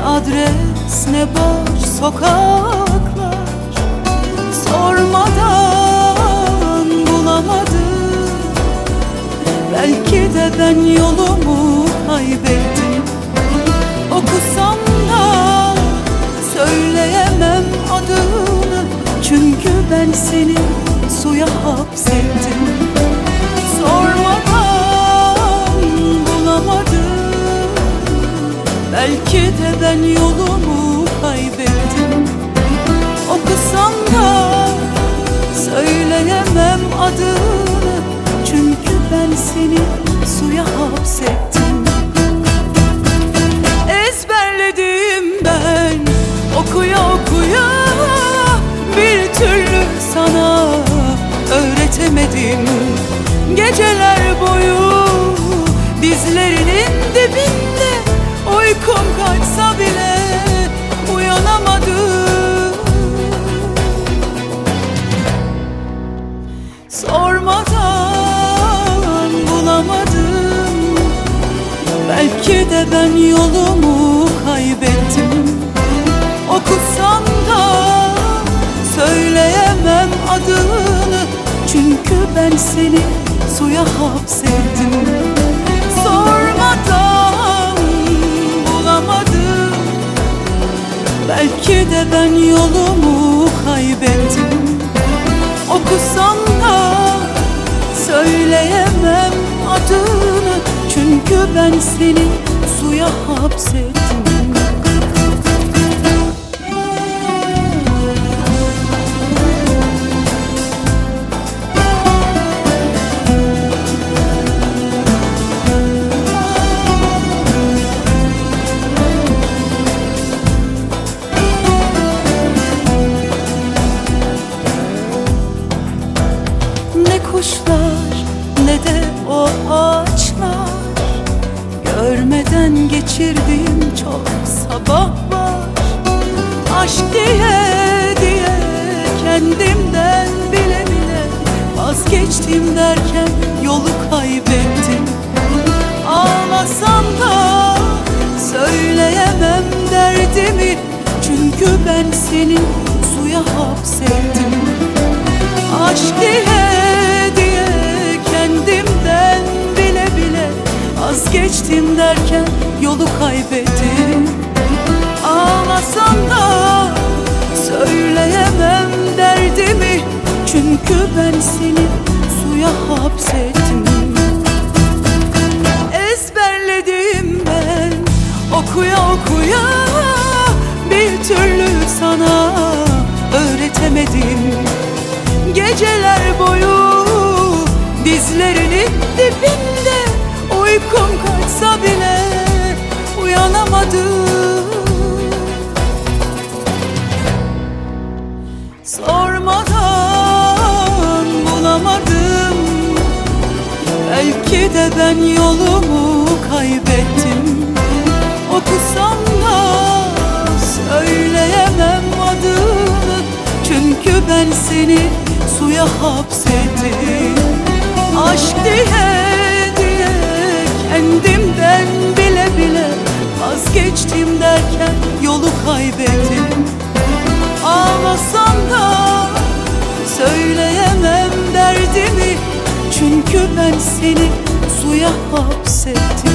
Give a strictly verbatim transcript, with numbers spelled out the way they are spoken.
adres ne boş sokaklar. Sormadan bulamadım, belki de ben yolumu kaybettim. Okusam da söyleyemem adını, çünkü ben seni suya hapsettim. Sormadan bulamadım, belki de ben yolumu kaybettim. Okusam da söyleyemem adını, çünkü ben seni suya hapsettim. Ezberledim ben okuya okuya, bir türlü sana öğretemedim. Geceler boyu dizlerinin dibinde, uykum kaçsa bile uyanamadım. Sormadan bulamadım, belki de ben yolumu kaybettim. Okusam da söyleyemem adını, çünkü ben seni suya hapsettim. Sormadan bulamadım, belki de ben yolumu kaybettim. Okusam da söyleyemem adını, çünkü ben seni suya hapsettim. Ne kuşlar ne de o ağaçlar, görmeden geçirdiğim çok sabah var. Aşk diye diye kendimden bile bile vazgeçtim derken yolu kaybettim. Ağlasam da söyleyemem derdimi, çünkü ben seni suya hapsettim. Aşk diye diye kendimden bile bile vazgeçtim derken yolu kaybettim. Ağlasam da söyleyemem derdimi, çünkü ben seni suya hapsettim. Ezberledim ben okuya okuya, bir türlü sana öğretemedim. Geceler boyu dizlerinin dibinde, uykum kaçsa bile uyanamadım. Sormadan bulamadım, belki de ben yolumu kaybettim. Okusam da söyleyemem adını, çünkü ben seni suya hapsettim. Aşk diye diye kendimden bile bile vazgeçtim derken yolu kaybettim. Ağlasam da söyleyemem derdimi, çünkü ben seni suya hapsettim.